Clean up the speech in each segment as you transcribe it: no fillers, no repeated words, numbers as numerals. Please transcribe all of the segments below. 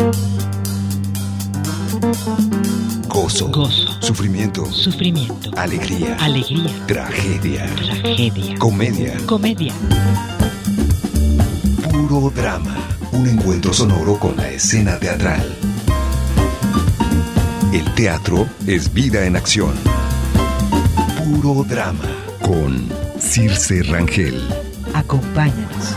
Gozo. Gozo. Sufrimiento. Sufrimiento. Alegría. Alegría. Tragedia. Tragedia. Comedia. Comedia. Puro drama. Un encuentro sonoro con la escena teatral. El teatro es vida en acción. Puro drama. Con Circe Rangel. Acompáñanos.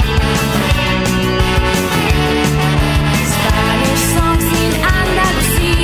Spanish songs in Andalusia.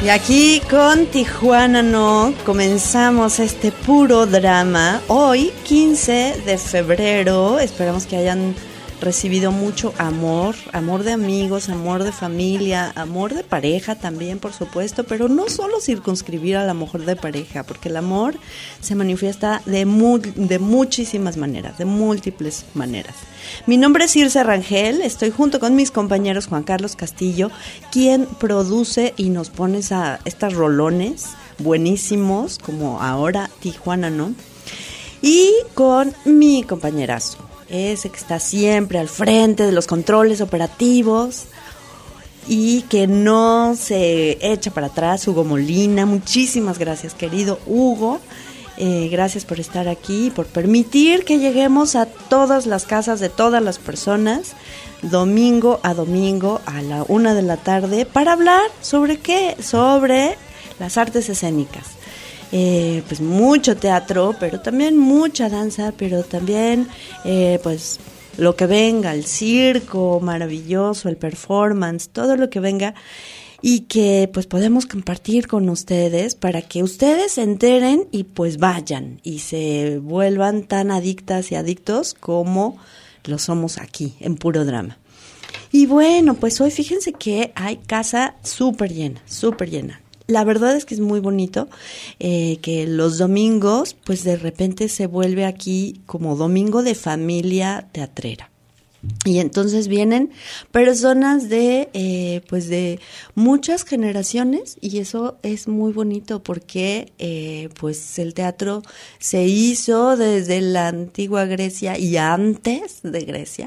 Y aquí con Tijuana No comenzamos este puro drama. Hoy, 15 de febrero, esperamos que hayan recibido mucho amor, amor de amigos, amor de familia, amor de pareja también, por supuesto, pero no solo circunscribir al amor de pareja, porque el amor se manifiesta de muchísimas maneras, de múltiples maneras. Mi nombre es Circe Rangel, estoy junto con mis compañeros Juan Carlos Castillo, quien produce y nos pone estas rolones buenísimos, como ahora Tijuana No, y con mi compañerazo, ese que está siempre al frente de los controles operativos y que no se echa para atrás, Hugo Molina. Muchísimas gracias, querido Hugo. Gracias por estar aquí y por permitir que lleguemos a todas las casas de todas las personas, domingo a domingo a la 1 de la tarde, para hablar ¿sobre qué? Sobre las artes escénicas. Pues mucho teatro, pero también mucha danza, pero también pues lo que venga, el circo maravilloso, el performance, todo lo que venga y que pues podemos compartir con ustedes para que ustedes se enteren y pues vayan y se vuelvan tan adictas y adictos como lo somos aquí en Puro Drama. Y bueno, pues hoy fíjense que hay casa súper llena, súper llena. La verdad es que es muy bonito que los domingos, pues de repente se vuelve aquí como domingo de familia teatrera. Y entonces vienen personas de pues de muchas generaciones y eso es muy bonito porque pues el teatro se hizo desde la antigua Grecia y antes de Grecia.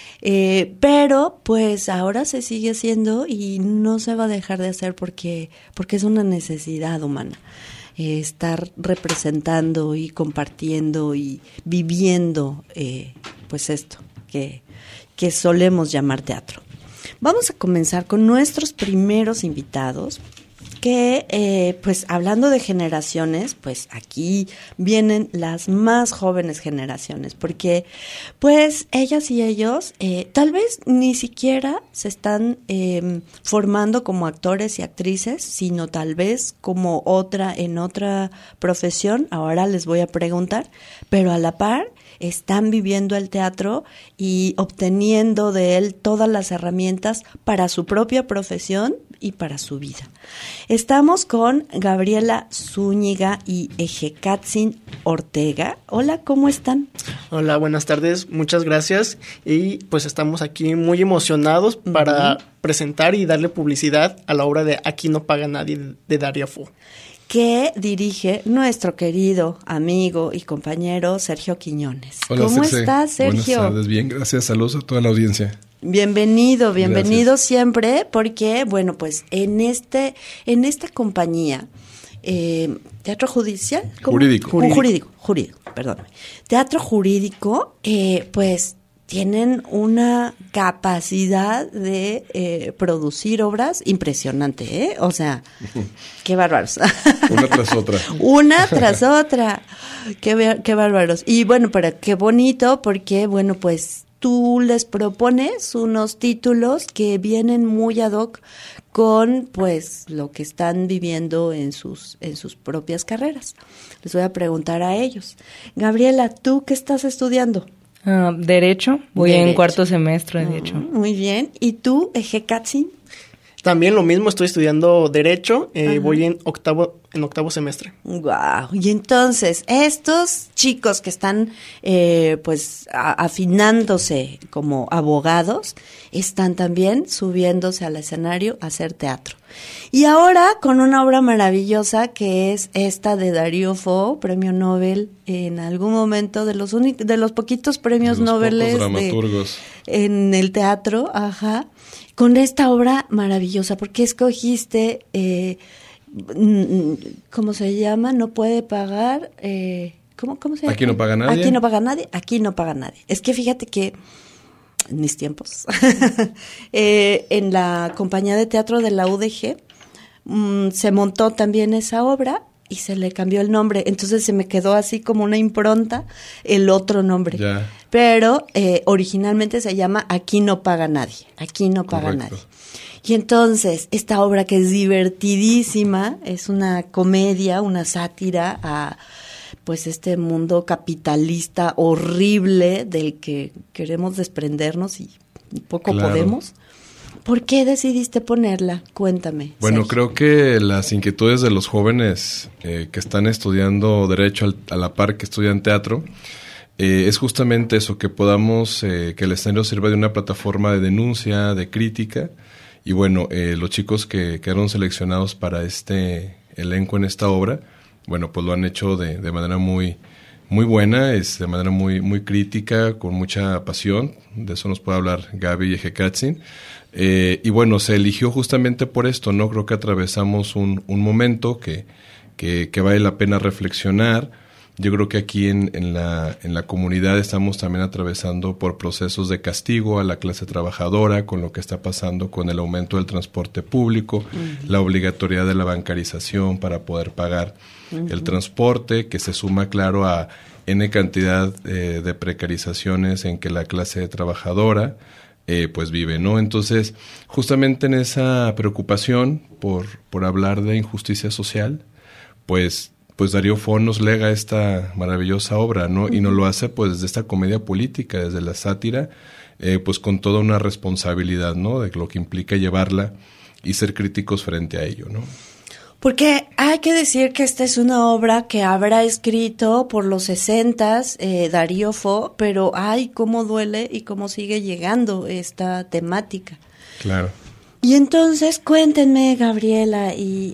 Pero pues ahora se sigue haciendo y no se va a dejar de hacer porque es una necesidad humana, estar representando y compartiendo y viviendo pues esto que solemos llamar teatro. Vamos a comenzar con nuestros primeros invitados que pues hablando de generaciones, pues aquí vienen las más jóvenes generaciones, porque pues ellas y ellos tal vez ni siquiera se están formando como actores y actrices, sino tal vez como en otra profesión, ahora les voy a preguntar, pero a la par están viviendo el teatro y obteniendo de él todas las herramientas para su propia profesión y para su vida. Estamos con Gabriela Zúñiga y Ejekatzin Ortega. Hola, ¿cómo están? Hola, buenas tardes, muchas gracias y pues estamos aquí muy emocionados para presentar y darle publicidad a la obra de Aquí no paga nadie de Dario Fo, que dirige nuestro querido amigo y compañero Sergio Quiñones. Hola, ¿Cómo estás, Sergio? Buenas tardes, bien, gracias, saludos a toda la audiencia. Bienvenido Gracias. Siempre, porque, bueno, pues en esta compañía, Teatro Judicial, ¿cómo? Jurídico, perdóname. Teatro Jurídico, pues tienen una capacidad de producir obras impresionante, ¿eh? O sea, qué bárbaros. Una tras otra. Una tras otra. Qué bárbaros. Y bueno, pero qué bonito, porque, bueno, pues tú les propones unos títulos que vienen muy ad hoc con pues lo que están viviendo en sus propias carreras. Les voy a preguntar a ellos. Gabriela, ¿tú qué estás estudiando? Derecho, voy en cuarto semestre de Derecho. Muy bien. ¿Y tú, Ejekatzin? También lo mismo, estoy estudiando Derecho, voy en octavo semestre. Wow. Y entonces, estos chicos que están pues afinándose como abogados, están también subiéndose al escenario a hacer teatro. Y ahora con una obra maravillosa que es esta de Dario Fo, premio Nobel en algún momento, de los poquitos premios Nobel en el teatro, con esta obra maravillosa. ¿Por qué escogiste, cómo se llama? No puede pagar, ¿cómo se llama? Aquí no paga nadie. Aquí no paga nadie. Es que fíjate que en mis tiempos, en la compañía de teatro de la UDG, se montó también esa obra y se le cambió el nombre. Entonces se me quedó así como una impronta el otro nombre. Pero originalmente se llama Aquí no paga nadie. Aquí no paga nadie. Y entonces, esta obra que es divertidísima, es una comedia, una sátira a pues este mundo capitalista horrible del que queremos desprendernos y poco podemos. ¿Por qué decidiste ponerla? Cuéntame. Bueno, Sergio. creo que las inquietudes de los jóvenes que están estudiando Derecho a la par que estudian teatro, es justamente eso, que podamos, que el escenario sirva de una plataforma de denuncia, de crítica. Y bueno, los chicos que quedaron seleccionados para este elenco en esta obra, bueno, pues lo han hecho de manera muy buena, de manera muy crítica, con mucha pasión. De eso nos puede hablar Gaby y Ejekatzin. Y bueno, se eligió justamente por esto, ¿no? Creo que atravesamos un momento que vale la pena reflexionar. Yo creo que aquí en la comunidad estamos también atravesando por procesos de castigo a la clase trabajadora, con lo que está pasando con el aumento del transporte público, la obligatoriedad de la bancarización para poder pagar el transporte, que se suma, claro, a N cantidad de precarizaciones en que la clase trabajadora pues vive, ¿no? Entonces, justamente en esa preocupación por hablar de injusticia social, pues Darío Fo nos lega esta maravillosa obra, ¿no? Y nos lo hace pues desde esta comedia política, desde la sátira, pues con toda una responsabilidad, ¿no? De lo que implica llevarla y ser críticos frente a ello, ¿no? Porque hay que decir que esta es una obra que habrá escrito por los 60s Darío Fo, pero ay, cómo duele y cómo sigue llegando esta temática. Claro. Y entonces, cuéntenme, Gabriela y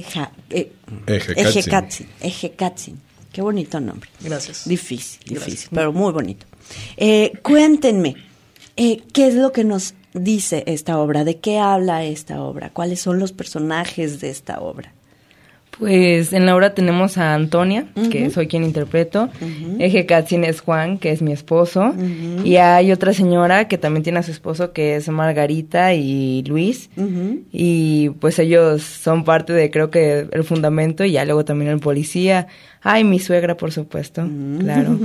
Ejekatzin. Qué bonito nombre. Gracias. Difícil, Gracias. pero muy bonito. Cuéntenme, ¿qué es lo que nos dice esta obra? ¿De qué habla esta obra? ¿Cuáles son los personajes de esta obra? Pues en la obra tenemos a Antonia, que soy quien interpreto. Ejekatzin es Juan, que es mi esposo. Y hay otra señora que también tiene a su esposo, que es Margarita y Luis. Y pues ellos son parte de, creo que, el fundamento, y ya luego también el policía. Ay, mi suegra, por supuesto, claro.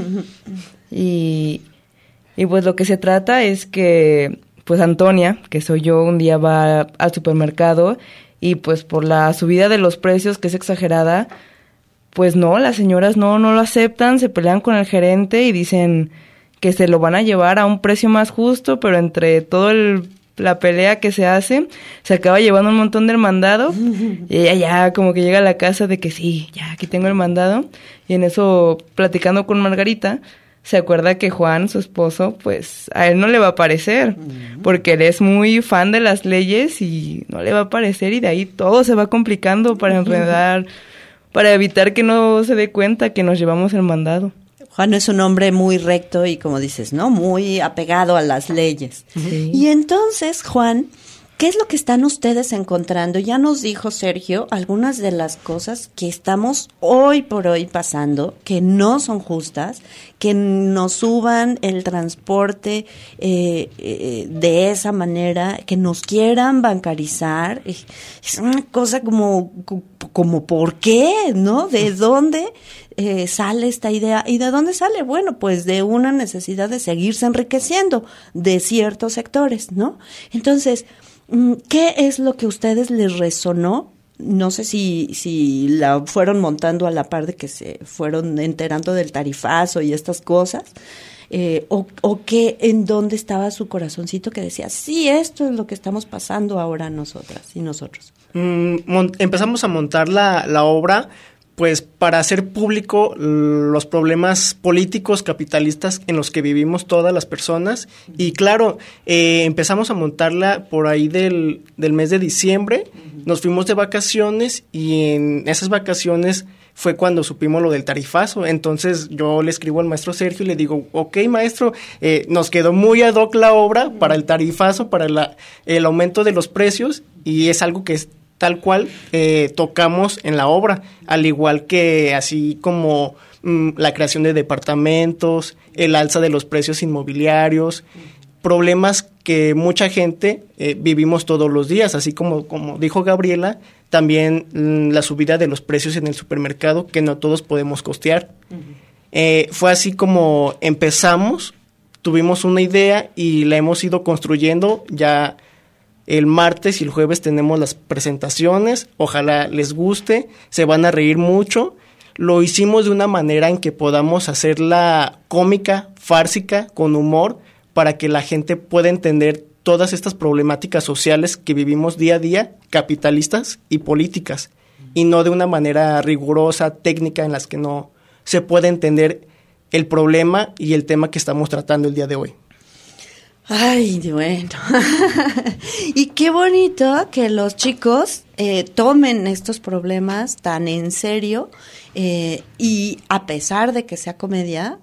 Y pues lo que se trata es que, pues Antonia, que soy yo, un día va al supermercado y pues por la subida de los precios, que es exagerada, pues no, las señoras no lo aceptan, se pelean con el gerente y dicen que se lo van a llevar a un precio más justo, pero entre toda la pelea que se hace, se acaba llevando un montón del mandado y ella ya como que llega a la casa de que sí, ya aquí tengo el mandado, y en eso, platicando con Margarita, se acuerda que Juan, su esposo, pues a él no le va a parecer, porque él es muy fan de las leyes y no le va a parecer, y de ahí todo se va complicando para enredar, para evitar que no se dé cuenta que nos llevamos el mandado. Juan es un hombre muy recto y, como dices, ¿no? Muy apegado a las leyes. Sí. Y entonces, Juan, ¿qué es lo que están ustedes encontrando? Ya nos dijo Sergio algunas de las cosas que estamos hoy por hoy pasando, que no son justas, que nos suban el transporte de esa manera, que nos quieran bancarizar. Es una cosa como ¿por qué? ¿No? ¿De dónde sale esta idea? ¿Y de dónde sale? Bueno, pues de una necesidad de seguirse enriqueciendo de ciertos sectores, ¿no? Entonces, ¿qué es lo que a ustedes les resonó? No sé si la fueron montando a la par de que se fueron enterando del tarifazo y estas cosas, o qué, en dónde estaba su corazoncito que decía, sí, esto es lo que estamos pasando ahora nosotras y nosotros. Empezamos a montar la obra pues para hacer público los problemas políticos capitalistas en los que vivimos todas las personas. Y claro, empezamos a montarla por ahí del mes de diciembre. Nos fuimos de vacaciones y en esas vacaciones fue cuando supimos lo del tarifazo. Entonces yo le escribo al maestro Sergio y le digo, ok, maestro, nos quedó muy ad hoc la obra para el tarifazo, para el aumento de los precios, y es algo que es tal cual tocamos en la obra, al igual que así como la creación de departamentos, el alza de los precios inmobiliarios, problemas que mucha gente vivimos todos los días, así como dijo Gabriela, también la subida de los precios en el supermercado que no todos podemos costear. Fue así como empezamos, tuvimos una idea y la hemos ido construyendo ya El martes y el jueves tenemos las presentaciones, ojalá les guste, se van a reír mucho. Lo hicimos de una manera en que podamos hacerla cómica, fársica, con humor, para que la gente pueda entender todas estas problemáticas sociales que vivimos día a día, capitalistas y políticas, y no de una manera rigurosa, técnica, en las que no se puede entender el problema y el tema que estamos tratando el día de hoy. Ay, bueno. Y qué bonito que los chicos tomen estos problemas tan en serio, y a pesar de que sea comedia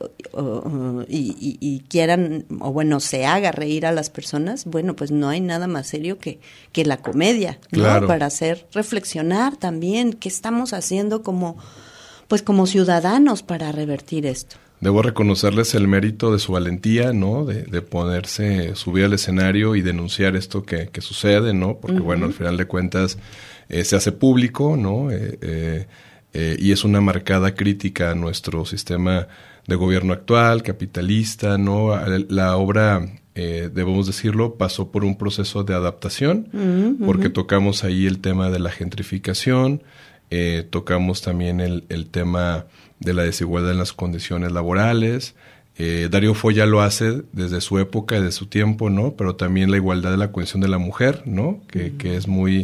y quieran, o bueno, se haga reír a las personas, bueno, pues no hay nada más serio que la comedia, ¿no? Claro. Para hacer reflexionar también qué estamos haciendo como ciudadanos para revertir esto. Debo reconocerles el mérito de su valentía, ¿no? De ponerse, subir al escenario y denunciar esto que sucede, ¿no? Porque, bueno, al final de cuentas se hace público, ¿no? Y es una marcada crítica a nuestro sistema de gobierno actual, capitalista, ¿no? La obra, debemos decirlo, pasó por un proceso de adaptación, porque tocamos ahí el tema de la gentrificación, tocamos también el tema de la desigualdad en las condiciones laborales. Darío Fo ya lo hace desde su época y de su tiempo, ¿no? Pero también la igualdad de la condición de la mujer, ¿no? Que es muy,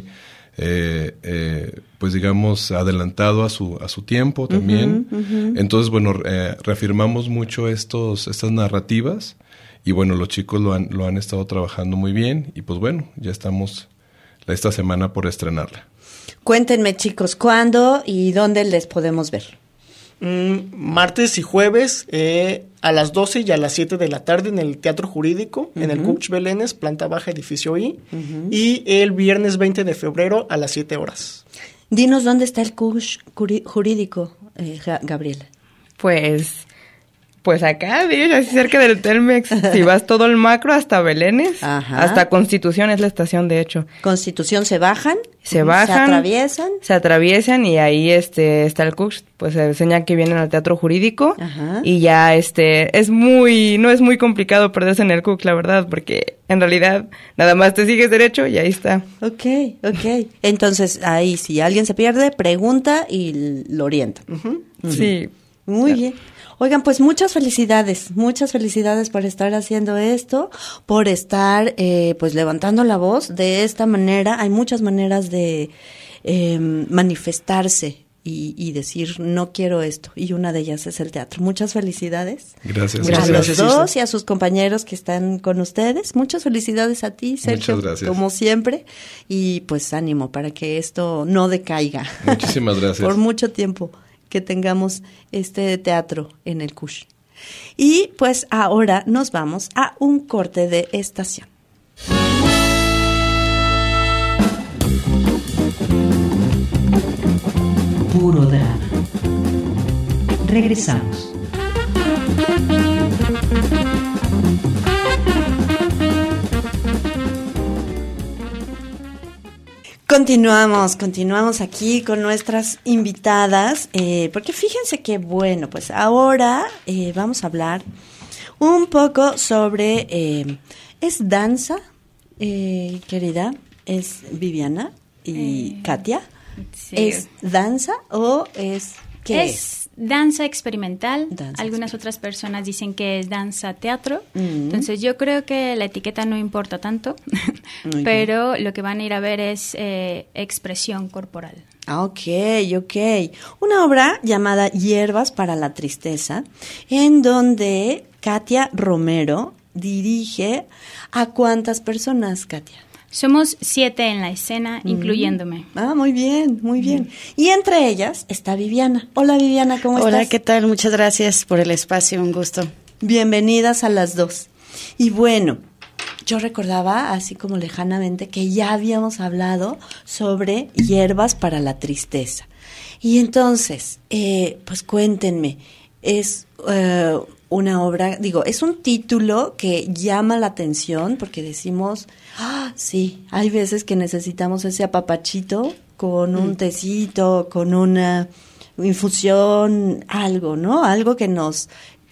pues digamos, adelantado a su tiempo también. Entonces, bueno, reafirmamos mucho estas narrativas, y bueno, los chicos lo han estado trabajando muy bien, y pues bueno, ya estamos esta semana por estrenarla. Cuéntenme, chicos, ¿cuándo y dónde les podemos ver? Martes y jueves a las 12 y a las 7 de la tarde en el Teatro Jurídico, en el Cuch Belénes, planta baja, edificio I, y el viernes 20 de febrero a las 7 horas. Dinos dónde está el Cuch Jurídico, Gabriela. Pues acá, así cerca del Telmex, si vas todo el macro hasta Belénes, hasta Constitución es la estación, de hecho. Constitución se bajan, se atraviesan y ahí está el Cuch, pues se enseña que vienen al Teatro Jurídico. Y ya no es muy complicado perderse en el Cuch, la verdad, porque en realidad nada más te sigues derecho y ahí está. Okay. Entonces ahí si alguien se pierde, pregunta y lo orienta. Sí. Muy bien. Oigan, pues muchas felicidades por estar haciendo esto, por estar pues levantando la voz de esta manera. Hay muchas maneras de manifestarse y decir no quiero esto, y una de ellas es el teatro. Muchas felicidades. Gracias. A los dos y a sus compañeros que están con ustedes. Muchas felicidades a ti, Sergio, como siempre, y pues ánimo para que esto no decaiga. Muchísimas gracias. Por mucho tiempo que tengamos este teatro en el Cuch. Y pues ahora nos vamos a un corte de estación. Puro drama. Regresamos. Continuamos aquí con nuestras invitadas, porque fíjense que, bueno, pues ahora vamos a hablar un poco sobre, ¿es danza, querida? ¿Es Viviana y Katia? Sí. ¿Es danza o es qué? Es danza experimental. Danza Algunas otras personas dicen que es danza teatro. Entonces yo creo que la etiqueta no importa tanto, pero lo que van a ir a ver es expresión corporal. Ok. Una obra llamada Hierbas para la Tristeza, en donde Katia Romero dirige. ¿A cuántas personas, Katia? Somos 7 en la escena, incluyéndome. Muy bien. Y entre ellas está Viviana. Hola, Viviana, ¿cómo estás? Hola, ¿qué tal? Muchas gracias por el espacio, un gusto. Bienvenidas a las dos. Y bueno, yo recordaba, así como lejanamente, que ya habíamos hablado sobre Hierbas para la Tristeza. Y entonces, pues cuéntenme, es una obra, es un título que llama la atención porque decimos, sí, hay veces que necesitamos ese apapachito con un tecito, con una infusión, algo, ¿no? Algo que nos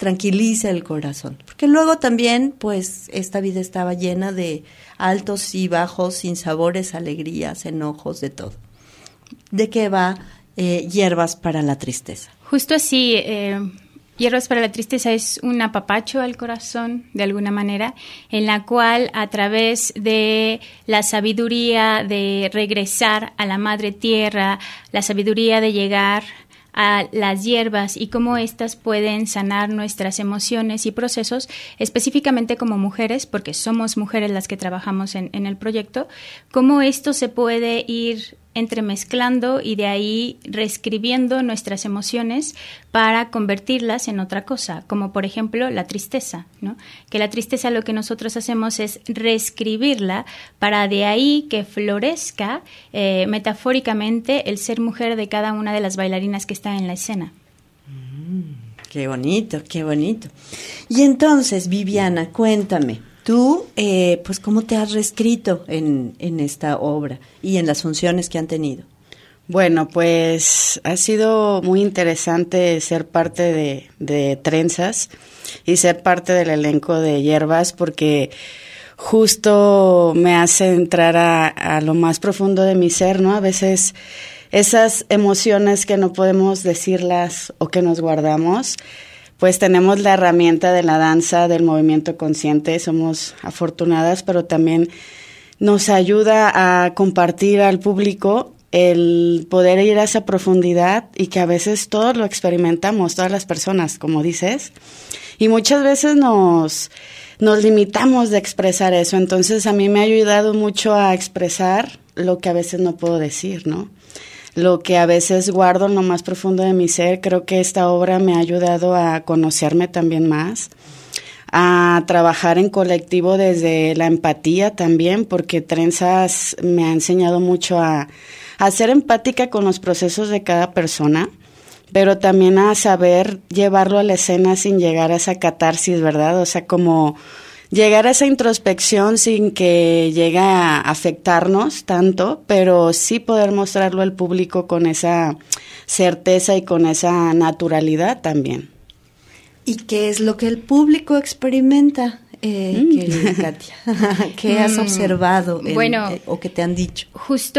tranquiliza el corazón. Porque luego también, pues, esta vida estaba llena de altos y bajos, sinsabores, alegrías, enojos, de todo. ¿De qué va Hierbas para la Tristeza? Justo así, Hierbas para la Tristeza es un apapacho al corazón, de alguna manera, en la cual a través de la sabiduría de regresar a la madre tierra, la sabiduría de llegar a las hierbas y cómo éstas pueden sanar nuestras emociones y procesos, específicamente como mujeres, porque somos mujeres las que trabajamos en el proyecto, cómo esto se puede ir entremezclando y de ahí reescribiendo nuestras emociones para convertirlas en otra cosa, como por ejemplo la tristeza, ¿no? Que la tristeza lo que nosotros hacemos es reescribirla para de ahí que florezca metafóricamente el ser mujer de cada una de las bailarinas que está en la escena. Qué bonito, qué bonito. Y entonces, Viviana, cuéntame. Tú, pues, ¿cómo te has reescrito en esta obra y en las funciones que han tenido? Bueno, pues ha sido muy interesante ser parte de Trenzas y ser parte del elenco de Hierbas, porque justo me hace entrar a lo más profundo de mi ser, ¿no? A veces esas emociones que no podemos decirlas o que nos guardamos, pues tenemos la herramienta de la danza, del movimiento consciente, somos afortunadas, pero también nos ayuda a compartir al público el poder ir a esa profundidad y que a veces todos lo experimentamos, todas las personas, como dices, y muchas veces nos limitamos de expresar eso. Entonces a mí me ha ayudado mucho a expresar lo que a veces no puedo decir, ¿no? Lo que a veces guardo en lo más profundo de mi ser. Creo que esta obra me ha ayudado a conocerme también más, a trabajar en colectivo desde la empatía también, porque Trenzas me ha enseñado mucho a ser empática con los procesos de cada persona, pero también a saber llevarlo a la escena sin llegar a esa catarsis, ¿verdad? O sea, como llegar a esa introspección sin que llegue a afectarnos tanto, pero sí poder mostrarlo al público con esa certeza y con esa naturalidad también. ¿Y qué es lo que el público experimenta, querida Katia? ¿Qué has observado o que te han dicho? Justo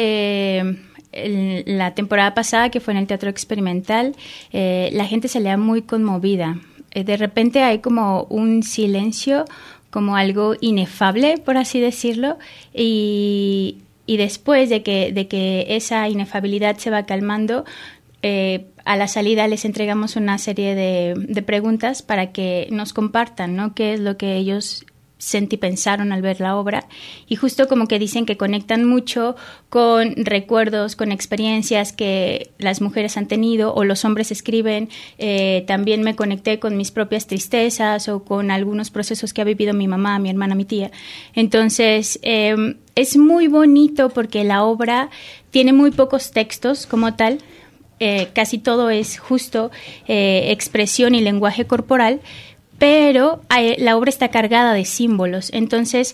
la temporada pasada, que fue en el Teatro Experimental, la gente se leía muy conmovida. De repente hay como un silencio, como algo inefable, por así decirlo, y después de que esa inefabilidad se va calmando, a la salida les entregamos una serie de preguntas para que nos compartan, ¿no? Qué es lo que ellos pensaron al ver la obra, y justo como que dicen que conectan mucho con recuerdos, con experiencias que las mujeres han tenido o los hombres escriben. También me conecté con mis propias tristezas o con algunos procesos que ha vivido mi mamá, mi hermana, mi tía. Entonces es muy bonito porque la obra tiene muy pocos textos como tal. Casi todo es justo expresión y lenguaje corporal, pero la obra está cargada de símbolos. Entonces,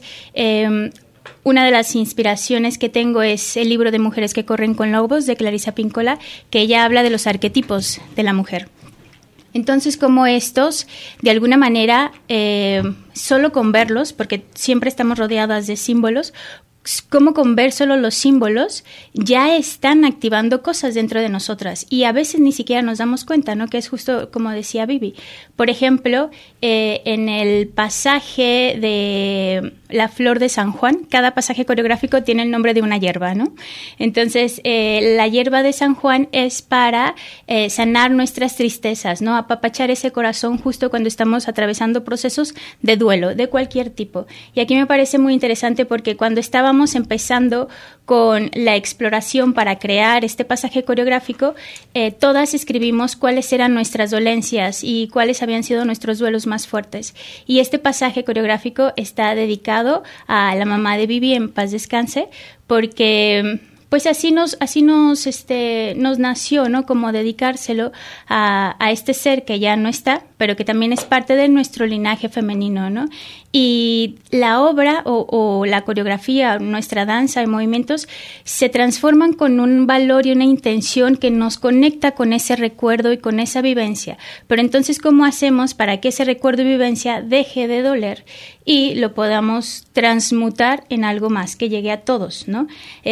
una de las inspiraciones que tengo es el libro de Mujeres que corren con lobos, de Clarisa Pinkola, que ella habla de los arquetipos de la mujer. Entonces, como estos, de alguna manera, solo con verlos, porque siempre estamos rodeadas de símbolos, como con ver solo los símbolos ya están activando cosas dentro de nosotras y a veces ni siquiera nos damos cuenta, ¿no? Que es justo como decía Vivi. Por ejemplo, en el pasaje de la flor de San Juan, cada pasaje coreográfico tiene el nombre de una hierba, ¿no? Entonces, la hierba de San Juan es para sanar nuestras tristezas, ¿no? Apapachar ese corazón justo cuando estamos atravesando procesos de duelo, de cualquier tipo. Y aquí me parece muy interesante porque cuando estábamos empezando con la exploración para crear este pasaje coreográfico, todas escribimos cuáles eran nuestras dolencias y cuáles habían sido nuestros duelos más fuertes. Y este pasaje coreográfico está dedicado a la mamá de Vivi, en paz descanse, porque pues así nos nació, ¿no? Como dedicárselo a este ser que ya no está, pero que también es parte de nuestro linaje femenino, ¿no? Y la obra o la coreografía, nuestra danza y movimientos se transforman con un valor y una intención que nos conecta con ese recuerdo y con esa vivencia. Pero entonces, ¿cómo hacemos para que ese recuerdo y vivencia deje de doler y lo podamos transmutar en algo más que llegue a todos, ¿no?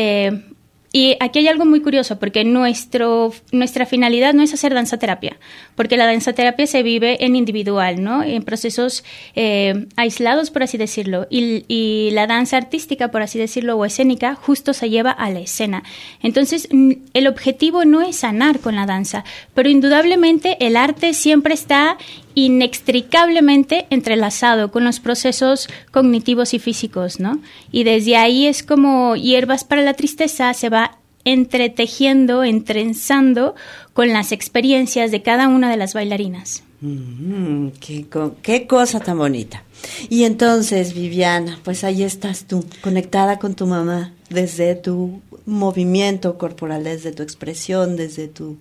Y aquí hay algo muy curioso, porque nuestra finalidad no es hacer danzaterapia, porque la danzaterapia se vive en individual, ¿no? En procesos aislados, por así decirlo, y la danza artística, por así decirlo, o escénica, justo se lleva a la escena. Entonces, el objetivo no es sanar con la danza, pero indudablemente el arte siempre está inextricablemente entrelazado con los procesos cognitivos y físicos, ¿no? Y desde ahí es como Hierbas para la Tristeza se va entretejiendo, entrenzando con las experiencias de cada una de las bailarinas. Qué cosa tan bonita. Y entonces, Viviana, pues ahí estás tú, conectada con tu mamá, desde tu movimiento corporal, desde tu expresión, desde tu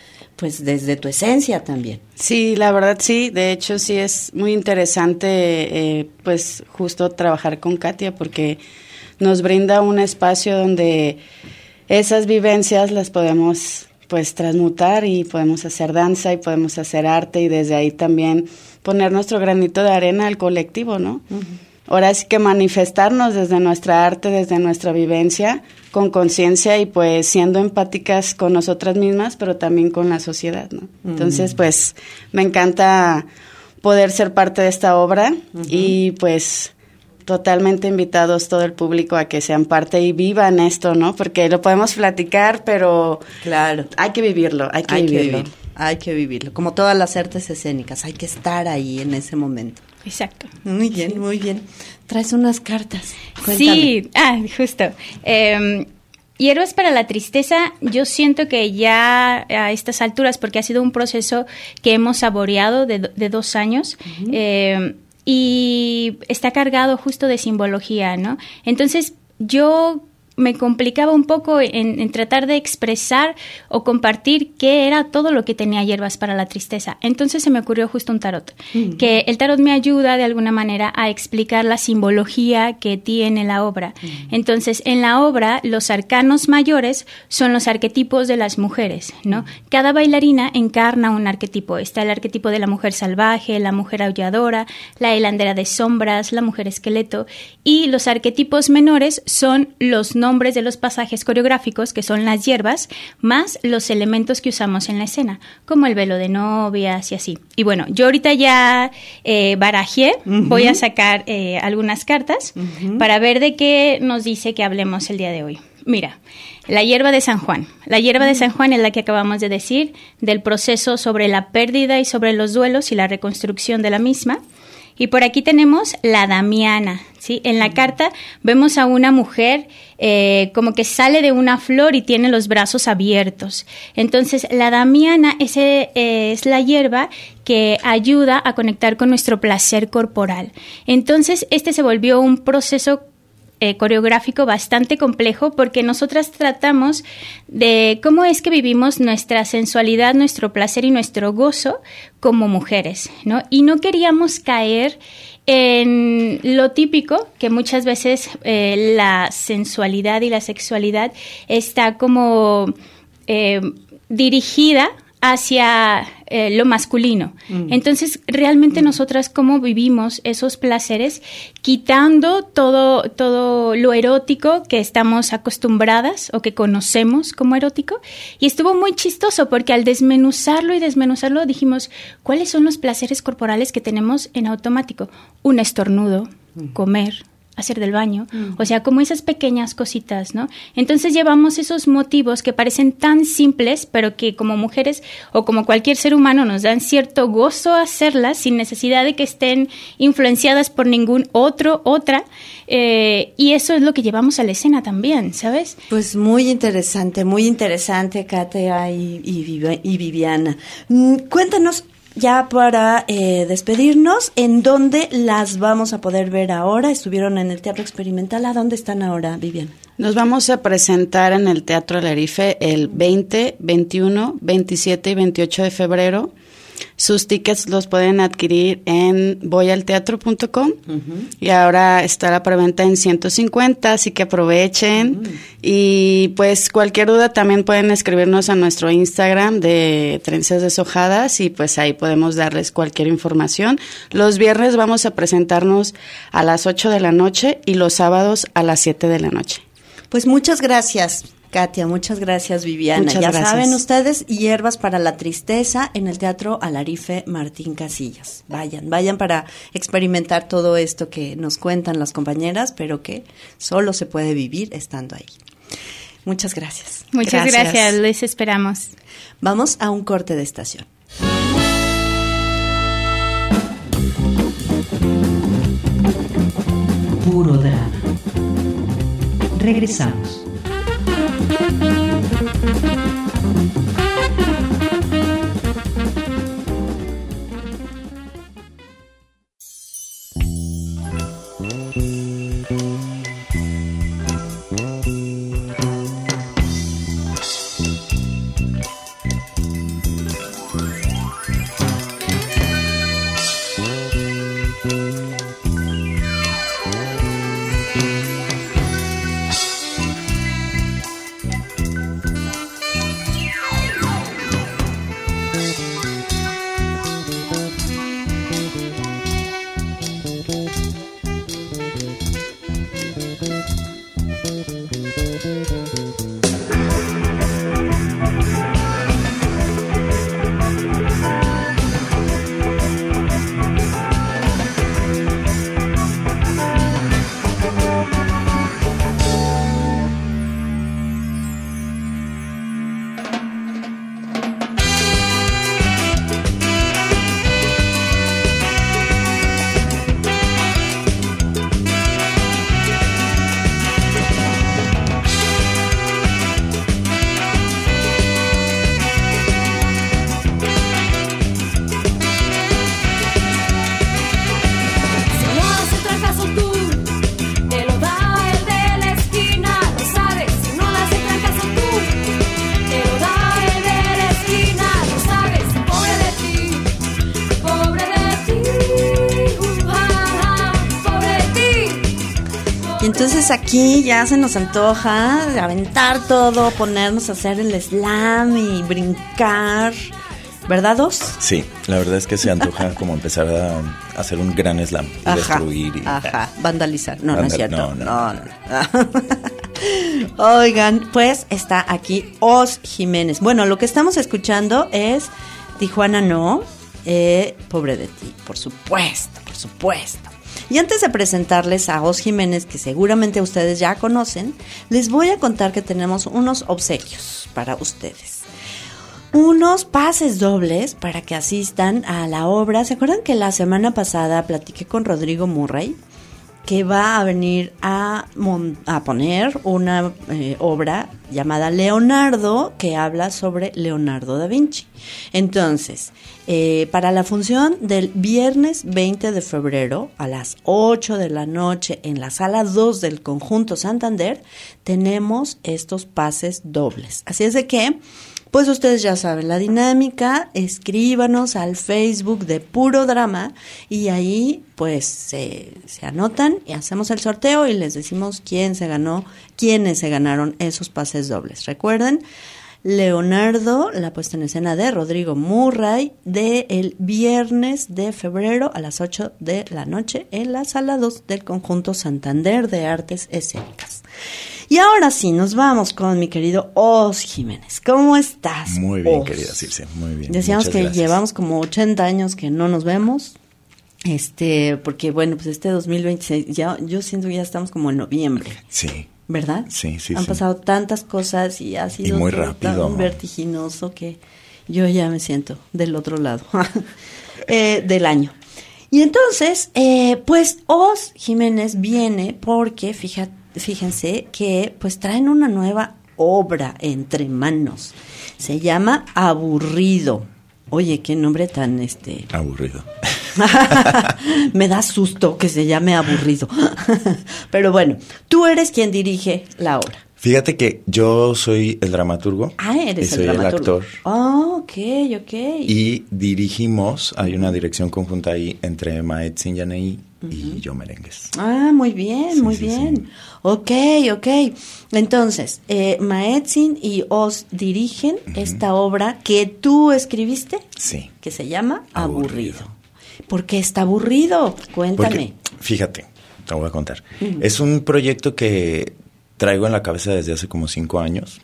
esencia también. Sí, la verdad sí, de hecho sí es muy interesante pues justo trabajar con Katia porque nos brinda un espacio donde esas vivencias las podemos pues transmutar y podemos hacer danza y podemos hacer arte y desde ahí también poner nuestro granito de arena al colectivo, ¿no? Uh-huh. Ahora sí que manifestarnos desde nuestra arte, desde nuestra vivencia, con conciencia y pues siendo empáticas con nosotras mismas, pero también con la sociedad, ¿no? Uh-huh. Entonces, pues me encanta poder ser parte de esta obra uh-huh. y pues totalmente invitados todo el público a que sean parte y vivan esto, ¿no? Porque lo podemos platicar, pero claro, hay que vivirlo, hay que vivirlo. Como todas las artes escénicas, hay que estar ahí en ese momento. Exacto. Muy bien, sí. Muy bien. Traes unas cartas. Cuéntame. Sí, justo. Hierbas para la Tristeza, yo siento que ya a estas alturas, porque ha sido un proceso que hemos saboreado de 2 años, uh-huh. Y está cargado justo de simbología, ¿no? Entonces, yo me complicaba un poco en tratar de expresar o compartir qué era todo lo que tenía Hierbas para la Tristeza. Entonces se me ocurrió justo un tarot, que el tarot me ayuda de alguna manera a explicar la simbología que tiene la obra. Entonces, en la obra, los arcanos mayores son los arquetipos de las mujeres, ¿no? Cada bailarina encarna un arquetipo. Está el arquetipo de la mujer salvaje, la mujer aulladora, la hilandera de sombras, la mujer esqueleto, y los arquetipos menores son los nombres de los pasajes coreográficos, que son las hierbas, más los elementos que usamos en la escena, como el velo de novias y así. Y bueno, yo ahorita ya barajé, uh-huh. Voy a sacar algunas cartas uh-huh. para ver de qué nos dice que hablemos el día de hoy. Mira, la hierba de San Juan. La hierba de San Juan es la que acabamos de decir, del proceso sobre la pérdida y sobre los duelos y la reconstrucción de la misma. Y por aquí tenemos la Damiana, ¿sí? En la carta vemos a una mujer como que sale de una flor y tiene los brazos abiertos. Entonces, la Damiana es la hierba que ayuda a conectar con nuestro placer corporal. Entonces, este se volvió un proceso coreográfico bastante complejo porque nosotras tratamos de cómo es que vivimos nuestra sensualidad, nuestro placer y nuestro gozo como mujeres, ¿no? Y no queríamos caer en lo típico, que muchas veces la sensualidad y la sexualidad está como dirigida hacia lo masculino. Entonces, realmente nosotras cómo vivimos esos placeres, quitando todo lo erótico que estamos acostumbradas o que conocemos como erótico. Y estuvo muy chistoso porque al desmenuzarlo dijimos, ¿cuáles son los placeres corporales que tenemos en automático? Un estornudo, comer, hacer del baño, o sea, como esas pequeñas cositas, ¿no? Entonces llevamos esos motivos que parecen tan simples, pero que como mujeres o como cualquier ser humano nos dan cierto gozo hacerlas sin necesidad de que estén influenciadas por ningún otra, y eso es lo que llevamos a la escena también, ¿sabes? Pues muy interesante, Katia y Viviana. Cuéntanos, ya para despedirnos, ¿en dónde las vamos a poder ver ahora? Estuvieron en el Teatro Experimental. ¿A dónde están ahora, Viviana? Nos vamos a presentar en el Teatro Alarife el 20, 21, 27 y 28 de febrero. Sus tickets los pueden adquirir en voyalteatro.com y ahora está la preventa en 150, así que aprovechen. Y pues cualquier duda también pueden escribirnos a nuestro Instagram de Trenzas Deshojadas y pues ahí podemos darles cualquier información. Los viernes vamos a presentarnos a las 8 de la noche y los sábados a las 7 de la noche. Pues muchas gracias, Katia, muchas gracias, Viviana. Muchas ya gracias. saben ustedes, Hierbas para la Tristeza en el Teatro Alarife Martín Casillas. Vayan para experimentar todo esto que nos cuentan las compañeras, pero que solo se puede vivir estando ahí. Muchas gracias. Muchas gracias, les esperamos. Vamos a un corte de estación. Puro drama. Regresamos. Entonces aquí ya se nos antoja aventar todo, ponernos a hacer el slam y brincar, ¿verdad, Dos? Sí, la verdad es que se antoja como empezar a hacer un gran slam y destruir. Y, vandalizar. No, no es cierto. No. Oigan, pues está aquí Os Jiménez. Bueno, lo que estamos escuchando es Tijuana No, Pobre de ti, por supuesto. Y antes de presentarles a Os Jiménez, que seguramente ustedes ya conocen, les voy a contar que tenemos unos obsequios para ustedes. Unos pases dobles para que asistan a la obra. ¿Se acuerdan que la semana pasada platiqué con Rodrigo Murray? Que va a venir a poner una obra llamada Leonardo, que habla sobre Leonardo da Vinci. Entonces, para la función del viernes 20 de febrero a las 8 de la noche en la sala 2 del Conjunto Santander, tenemos estos pases dobles. Así es de que, pues ustedes ya saben la dinámica, escríbanos al Facebook de Puro Drama y ahí pues se anotan y hacemos el sorteo y les decimos quiénes se ganaron esos pases dobles. Recuerden, Leonardo, la puesta en escena de Rodrigo Murray, del viernes de febrero a las 8 de la noche en la sala 2 del Conjunto Santander de Artes Escénicas. Y ahora sí, nos vamos con mi querido Os Jiménez. ¿Cómo estás? Muy bien, Os? querida Circe, muy bien. Decíamos Muchas que gracias. llevamos como 80 años que no nos vemos. Porque bueno, pues 2026, ya yo siento que ya estamos como en noviembre. Sí. ¿Verdad? Sí. Han pasado tantas cosas y ha sido muy todo rápido, tan vertiginoso que yo ya me siento del otro lado del año. Y entonces, pues Os Jiménez viene porque fíjense que pues traen una nueva obra entre manos. Se llama Aburrido. Oye, qué nombre tan Aburrido. Me da susto que se llame Aburrido. Pero bueno, tú eres quien dirige la obra. Fíjate que yo soy el dramaturgo. Eres y soy el actor. Ok. Y dirigimos, hay una dirección conjunta ahí entre Maetzin Yanei y Yo Merengues. Muy bien, muy bien. Sí. Ok. Entonces, Maetzin y Oz dirigen esta obra que tú escribiste. Sí. Que se llama Aburrido. ¿Por qué está aburrido? Cuéntame. Porque, fíjate, te voy a contar. Es un proyecto que traigo en la cabeza desde hace como 5 años,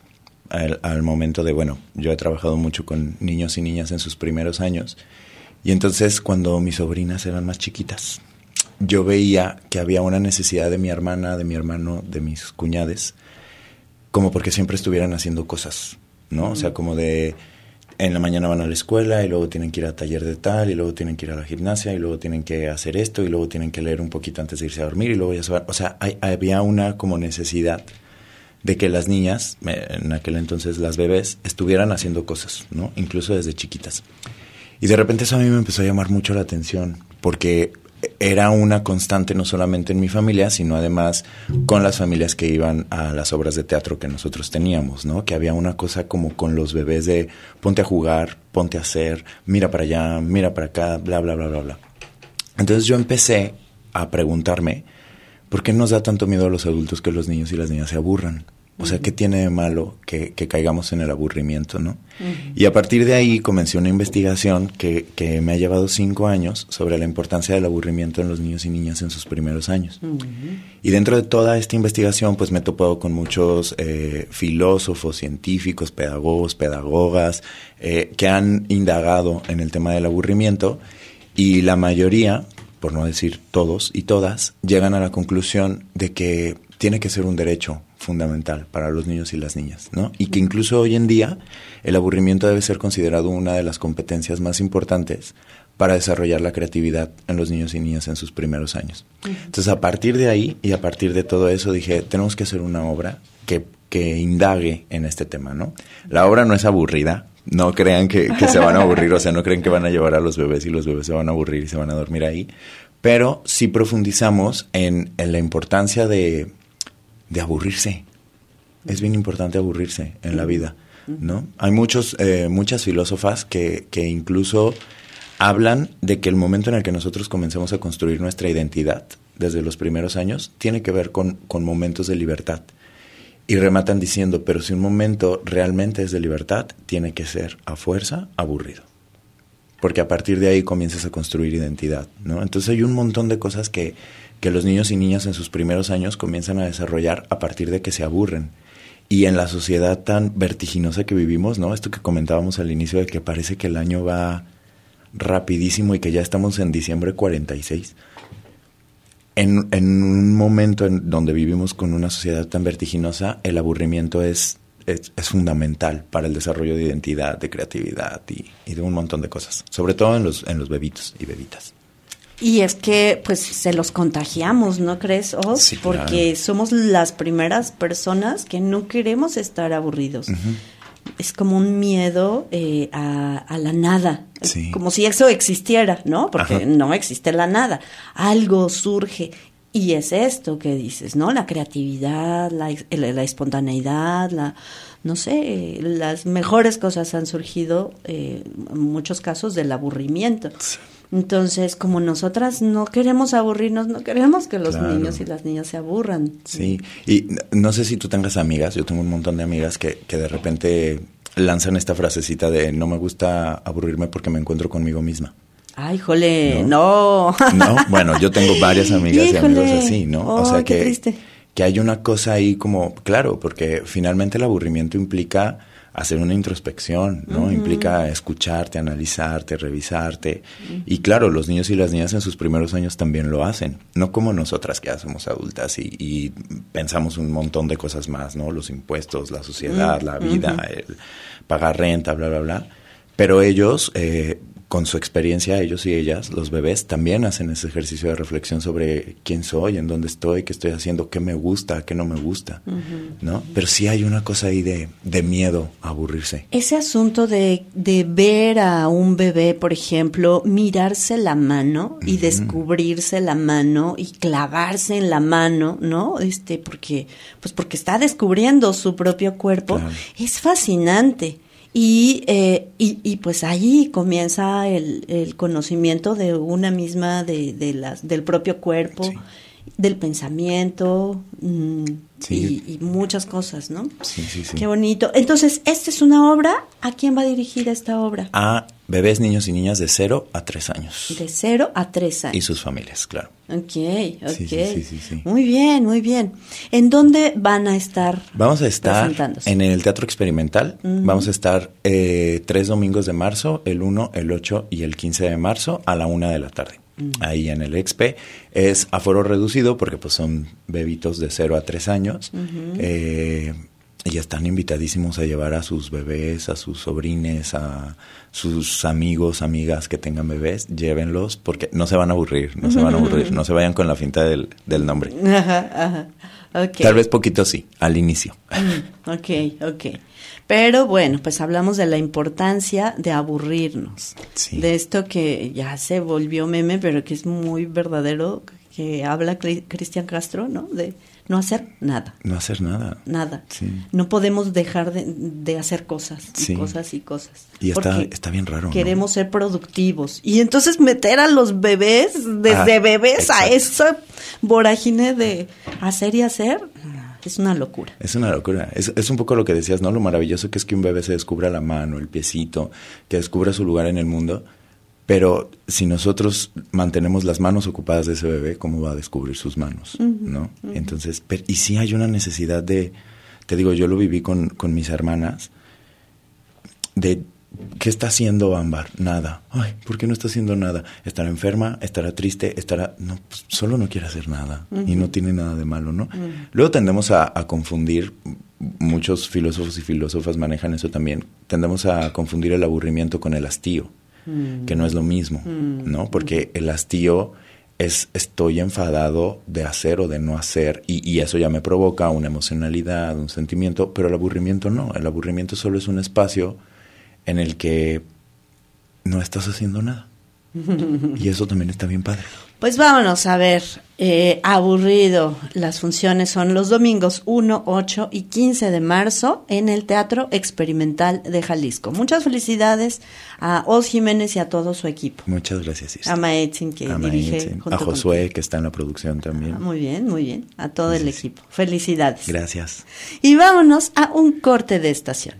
al momento de, yo he trabajado mucho con niños y niñas en sus primeros años, y entonces cuando mis sobrinas eran más chiquitas, yo veía que había una necesidad de mi hermana, de mi hermano, de mis cuñades, como porque siempre estuvieran haciendo cosas, ¿no? O sea, como de, en la mañana van a la escuela y luego tienen que ir a taller de tal y luego tienen que ir a la gimnasia y luego tienen que hacer esto y luego tienen que leer un poquito antes de irse a dormir y luego ya se van. O sea, había una como necesidad de que las niñas, en aquel entonces las bebés, estuvieran haciendo cosas, ¿no? Incluso desde chiquitas. Y de repente eso a mí me empezó a llamar mucho la atención porque era una constante no solamente en mi familia, sino además con las familias que iban a las obras de teatro que nosotros teníamos, ¿no? Que había una cosa como con los bebés de ponte a jugar, ponte a hacer, mira para allá, mira para acá, bla, bla, bla, bla, bla. Entonces yo empecé a preguntarme, ¿por qué nos da tanto miedo a los adultos que los niños y las niñas se aburran? O sea, ¿qué tiene de malo que caigamos en el aburrimiento, no? Y a partir de ahí comencé una investigación que me ha llevado 5 años sobre la importancia del aburrimiento en los niños y niñas en sus primeros años. Y dentro de toda esta investigación, pues me he topado con muchos filósofos, científicos, pedagogos, pedagogas, que han indagado en el tema del aburrimiento y la mayoría, por no decir todos y todas, llegan a la conclusión de que tiene que ser un derecho fundamental para los niños y las niñas, ¿no? Y que incluso hoy en día el aburrimiento debe ser considerado una de las competencias más importantes para desarrollar la creatividad en los niños y niñas en sus primeros años. Entonces, a partir de ahí y a partir de todo eso dije, tenemos que hacer una obra que indague en este tema, ¿no? La obra no es aburrida, no crean que se van a aburrir, o sea, no creen que van a llevar a los bebés y los bebés se van a aburrir y se van a dormir ahí, pero sí profundizamos en la importancia de aburrirse. Es bien importante aburrirse en la vida, ¿no? Hay muchas filósofas que incluso hablan de que el momento en el que nosotros comencemos a construir nuestra identidad desde los primeros años tiene que ver con momentos de libertad. Y rematan diciendo, pero si un momento realmente es de libertad, tiene que ser a fuerza aburrido. Porque a partir de ahí comienzas a construir identidad, ¿no? Entonces hay un montón de cosas que los niños y niñas en sus primeros años comienzan a desarrollar a partir de que se aburren. Y en la sociedad tan vertiginosa que vivimos, ¿no? Esto que comentábamos al inicio de que parece que el año va rapidísimo y que ya estamos en diciembre 46. En un momento en donde vivimos con una sociedad tan vertiginosa, el aburrimiento es fundamental para el desarrollo de identidad, de creatividad y de un montón de cosas. Sobre todo en los bebitos y bebitas. Y es que, pues, se los contagiamos, ¿no crees, Oz? Sí, claro. Porque somos las primeras personas que no queremos estar aburridos. Es como un miedo a la nada. Sí. Como si eso existiera, ¿no? Porque no existe la nada. Algo surge. Y es esto que dices, ¿no? La creatividad, la espontaneidad, no sé, las mejores cosas han surgido, en muchos casos, del aburrimiento. Sí. Entonces, como nosotras no queremos aburrirnos, no queremos que los niños y las niñas se aburran. Sí, y no sé si tú tengas amigas, yo tengo un montón de amigas que de repente lanzan esta frasecita de no me gusta aburrirme porque me encuentro conmigo misma. Ay, jole, no. No, bueno, yo tengo varias amigas y amigos así, ¿no? Oh, o sea, qué triste. Que hay una cosa ahí como, claro, porque finalmente el aburrimiento implica hacer una introspección, ¿no? Implica escucharte, analizarte, revisarte. Y claro, los niños y las niñas en sus primeros años también lo hacen. No como nosotras que ya somos adultas y pensamos un montón de cosas más, ¿no? Los impuestos, la sociedad, la vida, el pagar renta, bla, bla, bla. Pero ellos con su experiencia, ellos y ellas, los bebés, también hacen ese ejercicio de reflexión sobre quién soy, en dónde estoy, qué estoy haciendo, qué me gusta, qué no me gusta, ¿no? Pero sí hay una cosa ahí de miedo a aburrirse. Ese asunto de ver a un bebé, por ejemplo, mirarse la mano y descubrirse la mano y clavarse en la mano, ¿no? Porque está descubriendo su propio cuerpo, claro. Es fascinante. Y pues ahí comienza el conocimiento de una misma, del propio cuerpo, sí. Del pensamiento, sí. y muchas cosas, ¿no? Sí. Qué bonito. Entonces, ¿esta es una obra? ¿A quién va dirigida esta obra? A bebés, niños y niñas de 0 a 3 años. De 0 a 3 años. Y sus familias, claro. Ok. Sí. Muy bien. ¿En dónde van a estar? Vamos a estar en el Teatro Experimental. Vamos a estar 3 domingos de marzo, el 1, el 8 y el 15 de marzo a la 1 de la tarde. Ahí en el Expe. Es aforo reducido porque pues son bebitos de 0 a 3 años. Y están invitadísimos a llevar a sus bebés, a sus sobrines, a sus amigos, amigas que tengan bebés. Llévenlos porque no se van a aburrir, no se vayan con la finta del nombre. Ajá. Okay. Tal vez poquito sí, al inicio. Ok. Pero bueno, pues hablamos de la importancia de aburrirnos. Sí. De esto que ya se volvió meme, pero que es muy verdadero, que habla Cristian Castro, ¿no? De no hacer nada. No hacer nada. Nada. Sí. No podemos dejar de hacer cosas, sí. cosas. Y está bien raro, queremos, ¿no?, ser productivos. Y entonces meter a los bebés, desde bebés, exacto, a esa vorágine de hacer y hacer, es una locura. Es una locura. Es un poco lo que decías, ¿no? Lo maravilloso que es que un bebé se descubra la mano, el piecito, que descubra su lugar en el mundo. Pero si nosotros mantenemos las manos ocupadas de ese bebé, ¿cómo va a descubrir sus manos? ¿No? Entonces, y sí hay una necesidad te digo, yo lo viví con mis hermanas, de ¿qué está haciendo Ámbar? Nada. Ay, ¿por qué no está haciendo nada? ¿Estará enferma? ¿Estará triste? No, pues, solo no quiere hacer nada y no tiene nada de malo, ¿no? Luego tendemos a confundir, muchos filósofos y filósofas manejan eso también, tendemos a confundir el aburrimiento con el hastío, que no es lo mismo, ¿no? Porque el hastío es estoy enfadado de hacer o de no hacer y eso ya me provoca una emocionalidad, un sentimiento, pero el aburrimiento no. El aburrimiento solo es un espacio en el que no estás haciendo nada. Y eso también está bien padre. Pues vámonos a ver, aburrido. Las funciones son los domingos 1, 8 y 15 de marzo en el Teatro Experimental de Jalisco. Muchas felicidades a Os Jiménez y a todo su equipo. Muchas gracias, Circe. A Maetzin, que dirige. A Josué, que está en la producción también. Muy bien. A todo el equipo. Felicidades. Gracias. Y vámonos a un corte de estación.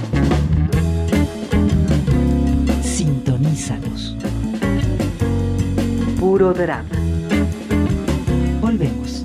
Sintonízanos. Puro drama. Volvemos.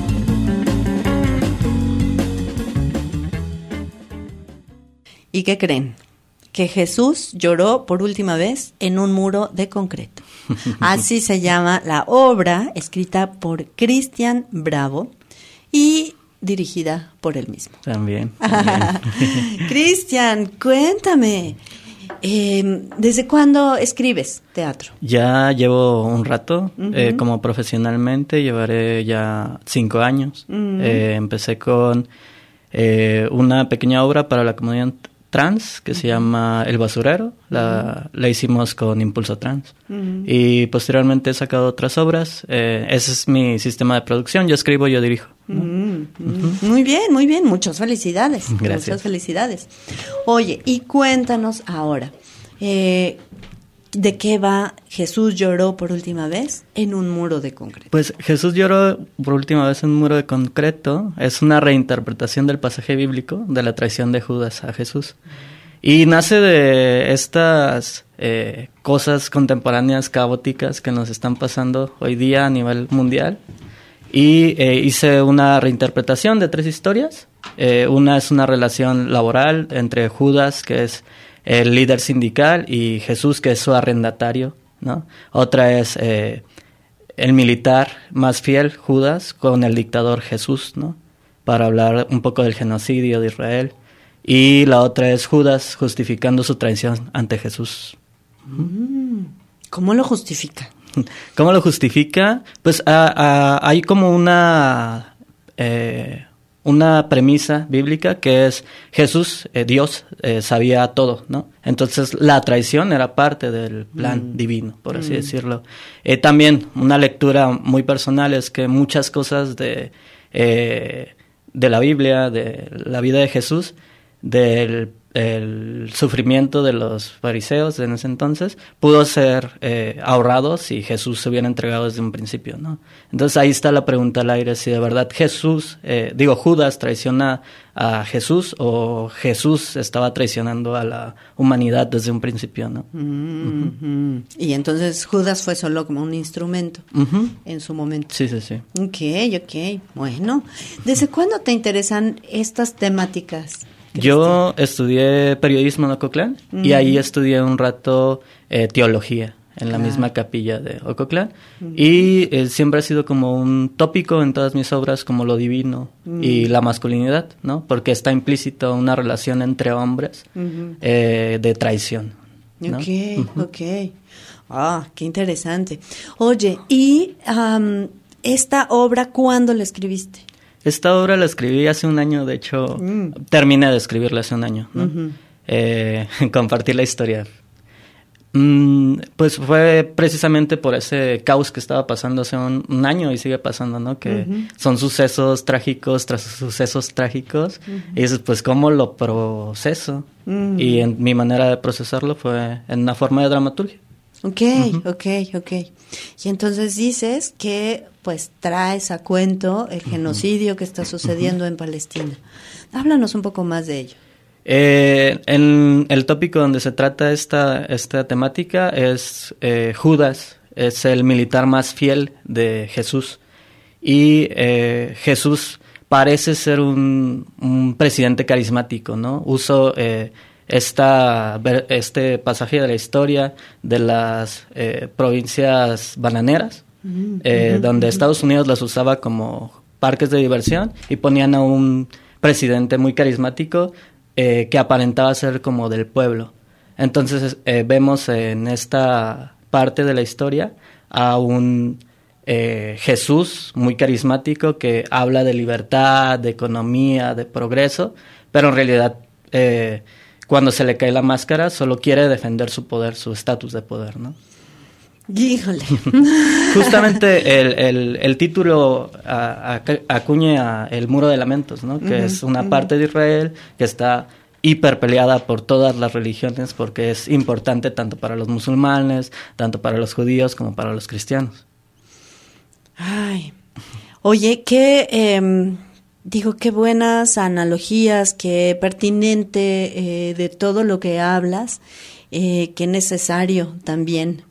¿Y qué creen? Que Jesús lloró por última vez en un muro de concreto. Así se llama la obra, escrita por Cristian Bravo y dirigida por él mismo. También. Cristian, cuéntame. ¿Desde cuándo escribes teatro? Ya llevo un rato, como profesionalmente, llevaré ya 5 años. Empecé con una pequeña obra para la comunidad trans que se llama El Basurero, la hicimos con Impulso Trans. Y posteriormente he sacado otras obras. Ese es mi sistema de producción, yo escribo, yo dirijo. Muy bien, muchas felicidades. Gracias. Muchas felicidades. Oye, y cuéntanos ahora, ¿de qué va Jesús lloró por última vez en un muro de concreto? Pues Jesús lloró por última vez en un muro de concreto es una reinterpretación del pasaje bíblico de la traición de Judas a Jesús. Y nace de estas cosas contemporáneas caóticas que nos están pasando hoy día a nivel mundial. Y hice una reinterpretación de 3 historias. Una es una relación laboral entre Judas, que es el líder sindical, y Jesús, que es su arrendatario, ¿no? Otra es el militar más fiel, Judas, con el dictador Jesús, ¿no? Para hablar un poco del genocidio de Israel. Y la otra es Judas justificando su traición ante Jesús. ¿Cómo lo justifica? ¿Cómo lo justifica? Pues hay como una premisa bíblica que es Jesús, Dios, sabía todo, ¿no? Entonces la traición era parte del plan divino, por así decirlo. También una lectura muy personal es que muchas cosas de la Biblia, de la vida de Jesús, del el sufrimiento de los fariseos en ese entonces pudo ser ahorrado si Jesús se hubiera entregado desde un principio, ¿no? Entonces ahí está la pregunta al aire, si de verdad Judas traiciona a Jesús o Jesús estaba traicionando a la humanidad desde un principio, ¿no? Y entonces Judas fue solo como un instrumento en su momento. Sí. Ok. Bueno, ¿desde cuándo te interesan estas temáticas? Yo estudié periodismo en Ocotlán y ahí estudié un rato teología en la misma capilla de Ocotlán y siempre ha sido como un tópico en todas mis obras como lo divino y la masculinidad, ¿no? Porque está implícito una relación entre hombres de traición, ¿no? Ok. Ah, qué interesante. Oye, ¿y esta obra cuándo la escribiste? Esta obra la escribí hace un año, de hecho, terminé de escribirla hace un año, ¿no? Compartir la historia. Pues fue precisamente por ese caos que estaba pasando hace un año y sigue pasando, ¿no? Que son sucesos trágicos tras sucesos trágicos y dices, pues, ¿cómo lo proceso? Y mi manera de procesarlo fue en una forma de dramaturgia. Ok. Y entonces dices que pues traes a cuento el genocidio que está sucediendo en Palestina. Háblanos un poco más de ello. En el tópico donde se trata esta temática es Judas, es el militar más fiel de Jesús. Y Jesús parece ser un presidente carismático, ¿no? Uso este pasaje de la historia de las provincias bananeras, donde Estados Unidos las usaba como parques de diversión y ponían a un presidente muy carismático que aparentaba ser como del pueblo. Entonces vemos en esta parte de la historia a un Jesús muy carismático que habla de libertad, de economía, de progreso, pero en realidad cuando se le cae la máscara solo quiere defender su poder, su estatus de poder, ¿no? Híjole. Justamente el título acuña el Muro de Lamentos, ¿no? Que es una parte de Israel que está hiper peleada por todas las religiones porque es importante tanto para los musulmanes, tanto para los judíos como para los cristianos. Ay, oye, qué buenas analogías, qué pertinente de todo lo que hablas, qué necesario también.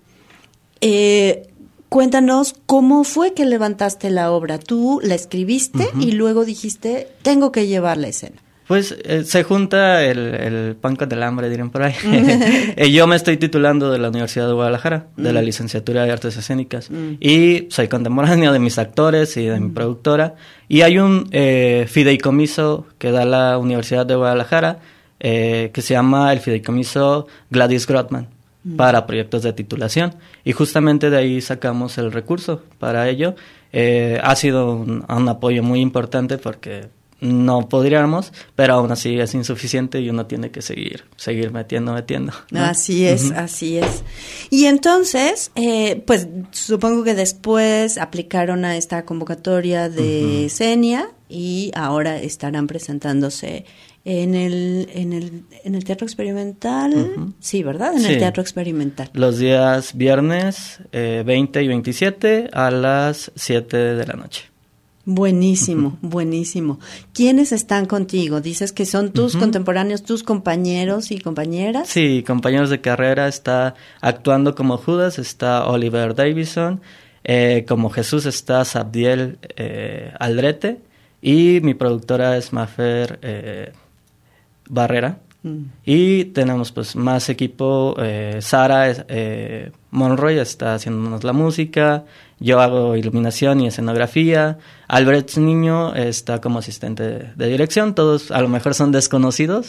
Cuéntanos cómo fue que levantaste la obra. Tú la escribiste y luego dijiste, tengo que llevarla a escena. Pues se junta el pan con el hambre, dirían por ahí. Yo me estoy titulando de la Universidad de Guadalajara, de la licenciatura de Artes Escénicas. Y soy contemporáneo de mis actores y de mi productora. Y hay un fideicomiso que da la Universidad de Guadalajara que se llama el Fideicomiso Gladys Grotman para proyectos de titulación. Y justamente de ahí sacamos el recurso para ello. Ha sido un apoyo muy importante porque no podríamos, pero aún así es insuficiente y uno tiene que seguir metiendo, ¿no? Así es. Y entonces, pues supongo que después aplicaron a esta convocatoria de Senia y ahora estarán presentándose en el Teatro Experimental, sí, ¿verdad? En el Teatro Experimental. Los días viernes 20 y 27 a las 7 de la noche. Buenísimo. ¿Quiénes están contigo? Dices que son tus contemporáneos, tus compañeros y compañeras. Sí, compañeros de carrera. Está actuando como Judas, está Oliver Davison, como Jesús está Sabdiel Aldrete y mi productora es Mafer Barrera. Y tenemos pues más equipo. Sara Monroy está haciéndonos la música, yo hago iluminación y escenografía, Albert Niño está como asistente de dirección. Todos a lo mejor son desconocidos,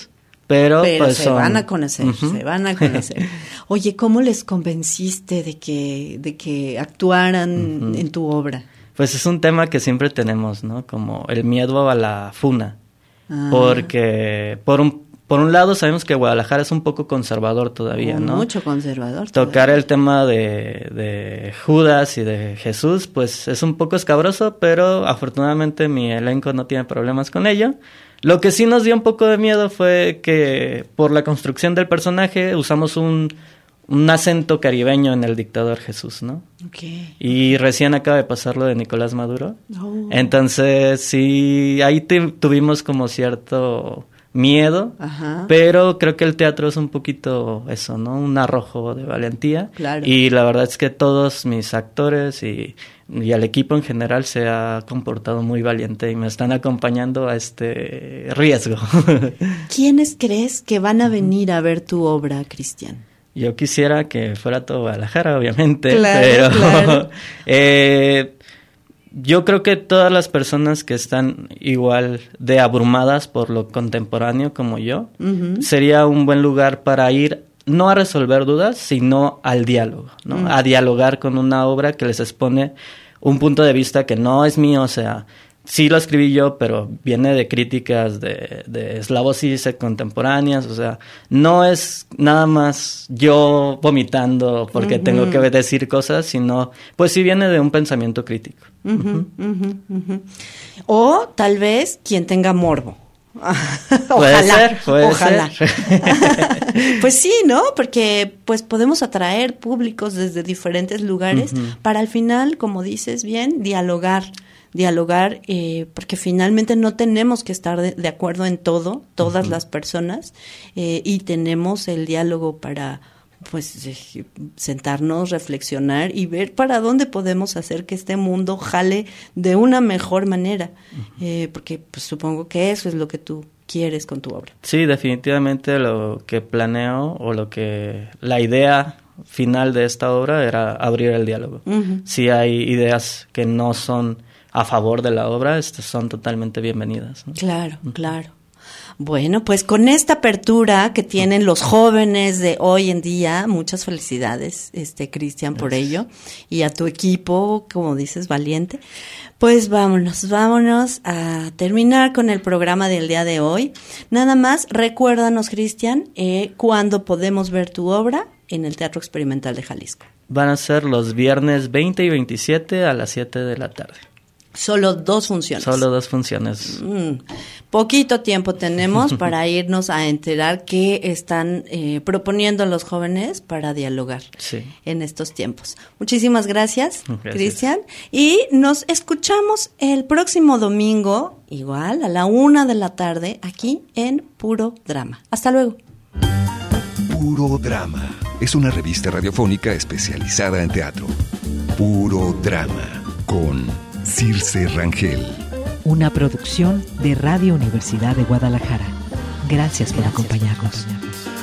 pero pues se van a conocer, se van a conocer. Oye, ¿cómo les convenciste de que actuaran en tu obra? Pues es un tema que siempre tenemos, ¿no? Como el miedo a la funa, porque por un lado sabemos que Guadalajara es un poco conservador todavía, ¿no? Mucho conservador. Tocar el tema de Judas y de Jesús, pues es un poco escabroso, pero afortunadamente mi elenco no tiene problemas con ello. Lo que sí nos dio un poco de miedo fue que por la construcción del personaje usamos un acento caribeño en el dictador Jesús, ¿no? Okay. Y recién acaba de pasar lo de Nicolás Maduro. Oh. Entonces sí, ahí tuvimos como cierto miedo, Ajá. pero creo que el teatro es un poquito eso, ¿no? Un arrojo de valentía. Claro. Y la verdad es que todos mis actores y el equipo en general se ha comportado muy valiente y me están acompañando a este riesgo. ¿Quiénes crees que van a venir a ver tu obra, Cristian? Yo quisiera que fuera todo Guadalajara, obviamente, Claro, pero claro. Yo creo que todas las personas que están igual de abrumadas por lo contemporáneo como yo, sería un buen lugar para ir, no a resolver dudas, sino al diálogo, ¿no? A dialogar con una obra que les expone un punto de vista que no es mío, o sea, sí lo escribí yo, pero viene de críticas de Slavoj Žižek contemporáneas, o sea, no es nada más yo vomitando porque tengo que decir cosas, sino, pues sí viene de un pensamiento crítico. O tal vez quien tenga morbo. Puede Ojalá. ser. Pues sí, ¿no? Porque pues podemos atraer públicos desde diferentes lugares para al final, como dices bien, dialogar, porque finalmente no tenemos que estar de acuerdo en todo, todas las personas, y tenemos el diálogo para pues sentarnos, reflexionar y ver para dónde podemos hacer que este mundo jale de una mejor manera, porque pues supongo que eso es lo que tú quieres con tu obra. Sí, definitivamente lo que planeo o la idea final de esta obra era abrir el diálogo. Si hay ideas que no son a favor de la obra, son totalmente bienvenidas, ¿no? Claro, claro. Bueno, pues con esta apertura que tienen los jóvenes de hoy en día, muchas felicidades, Cristian, por ello, y a tu equipo, como dices, valiente. Pues vámonos a terminar con el programa del día de hoy. Nada más, recuérdanos, Cristian, cuándo podemos ver tu obra en el Teatro Experimental de Jalisco. Van a ser los viernes 20 y 27 a las 7 de la tarde. Solo 2 funciones. Solo 2 funciones. Poquito tiempo tenemos para irnos a enterar qué están proponiendo los jóvenes para dialogar en estos tiempos. Muchísimas gracias. Cristian. Y nos escuchamos el próximo domingo, igual a la 1 de la tarde, aquí en Puro Drama. Hasta luego. Puro Drama es una revista radiofónica especializada en teatro. Puro Drama con Circe Rangel. Una producción de Radio Universidad de Guadalajara. Gracias por acompañarnos.